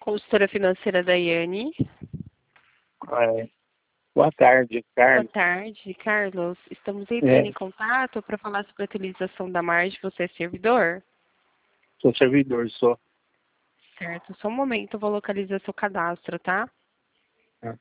Consultora financeira Daiane. Boa tarde, Boa Carlos. tarde, Carlos. Estamos entrando em contato para falar sobre a utilização da margem. Você é servidor? Sou servidor, sou. Certo. Só um momento, eu vou localizar seu cadastro, tá? Ah.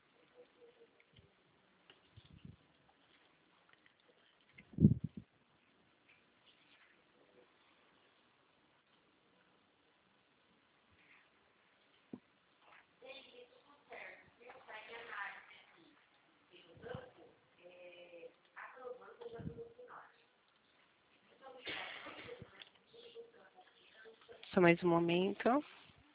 Só mais um momento.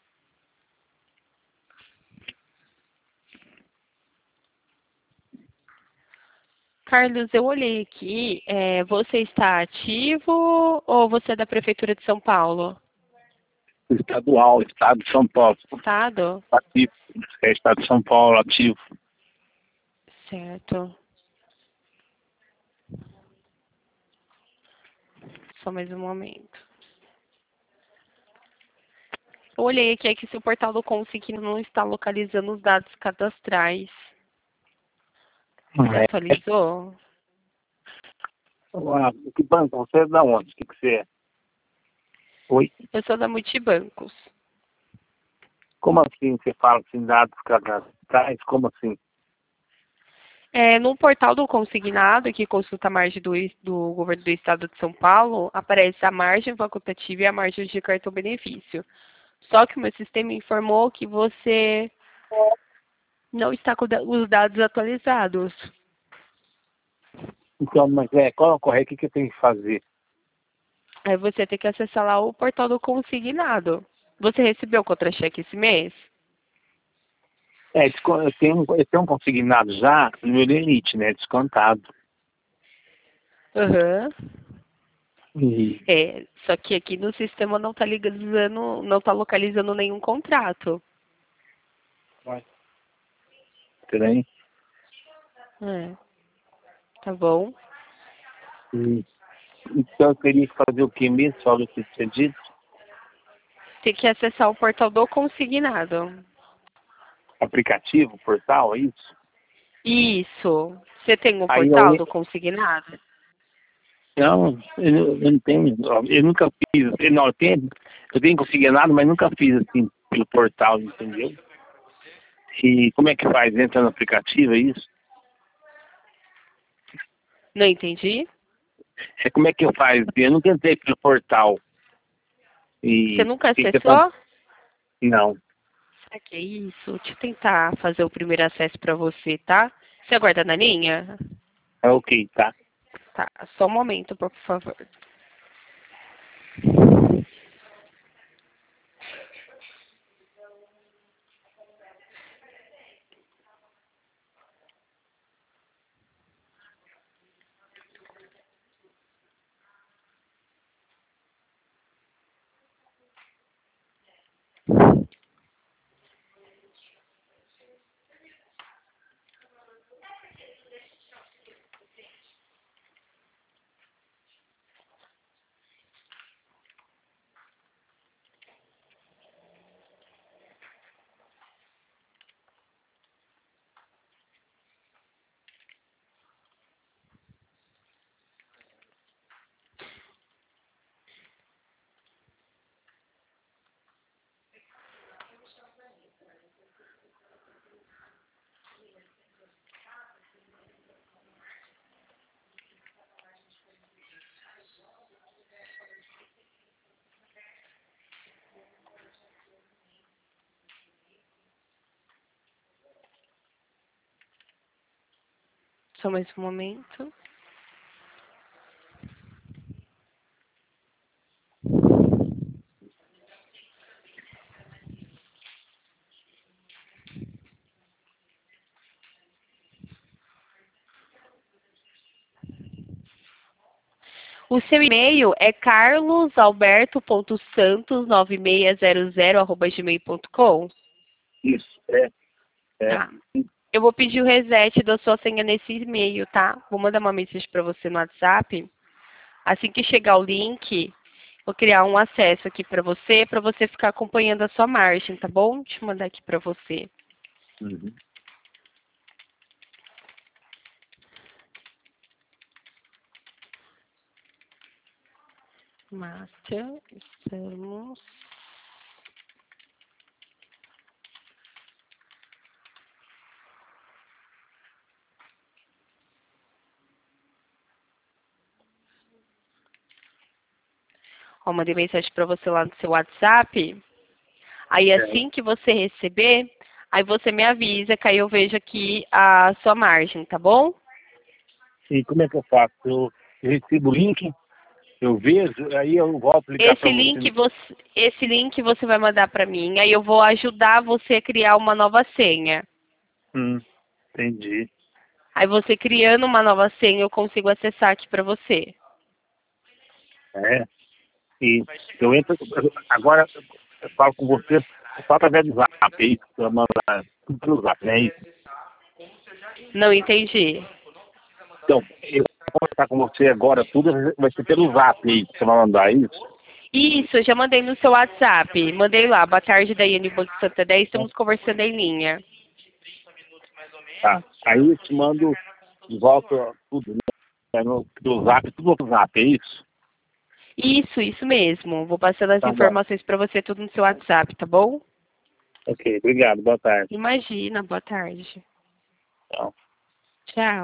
Carlos, eu olhei aqui. Você está ativo ou você é da Prefeitura de São Paulo? Estadual, Estado de São Paulo. Estado? Ativo. É Estado de São Paulo, ativo. Certo. Só mais um momento. Eu olhei aqui que seu portal do Consig não está localizando os dados cadastrais. Você atualizou? Que banco? Você é da onde? O que você é? Oi? Eu sou da Multibancos. Como assim você fala assim, dados cadastrais? Como assim? No portal do Consignado, que consulta a margem do Governo do Estado de São Paulo, aparece a margem facultativa e a margem de cartão benefício. Só que o meu sistema informou que você não está com os dados atualizados. Então, mas qual a correia? O que eu tenho que fazer? Aí você tem que acessar lá o portal do Consignado. Você recebeu o contra-cheque esse mês? Eu tenho um consignado já no meu limite, né? Descontado. Aham. E Só que aqui no sistema não está não está localizando nenhum contrato. estranho. Tá bom? Então eu teria que fazer o que mesmo? Só o que você disse? Tem que acessar o portal do Consignado. Aplicativo, portal, é isso? Isso. Você tem um Aí portal do Consignado? não, eu não tenho, eu nunca fiz, não, eu tenho consignado, mas nunca fiz assim pelo portal, entendeu? E como é que faz? Entra no aplicativo, é isso? Não entendi. Como é que eu faço? Eu nunca entrei pelo portal. Você E nunca o que você faz? acessou? Não. Será que é isso? Deixa eu tentar fazer o primeiro acesso para você, tá? Você aguarda na linha? É ok, tá? Tá, só um momento, por favor. Só mais um momento. O seu e-mail é carlosalberto.santos9600@gmail.com. Isso, Tá. Eu vou pedir o reset da sua senha nesse e-mail, tá? Vou mandar uma mensagem para você no WhatsApp. Assim que chegar o link, Vou criar um acesso aqui para você ficar acompanhando a sua margem, tá bom? Deixa eu mandar aqui para você. Uhum. Márcia, estamos... Ó, mandei mensagem para você lá no seu WhatsApp. Aí assim que você receber, aí você me avisa, que aí eu vejo aqui a sua margem, tá bom? E como é que eu faço? Eu recebo o link, eu vejo, aí eu volto a ligar para você. Esse link você vai mandar para mim, aí eu vou ajudar você a criar uma nova senha. Entendi. Aí você criando uma nova senha, eu consigo acessar aqui para você. É. E eu entro, agora eu falo com você, só através do Zap, é isso, eu mandar tudo pelo Zap, não é isso? Não entendi. Então, eu vou conversar com você agora, tudo vai ser pelo Zap aí, que você vai mandar isso? Isso, eu já mandei no seu WhatsApp. Mandei lá. Boa tarde, Daiane Banco Santander. Estamos conversando em linha. Tá. Aí eu te mando de volta tudo, né? No Zap, tudo no Zap, é isso? Isso mesmo. Vou passando as Tá bom. informações para você tudo no seu WhatsApp, tá bom? Ok, obrigado, boa tarde. Imagina, boa tarde. Tchau. Tchau.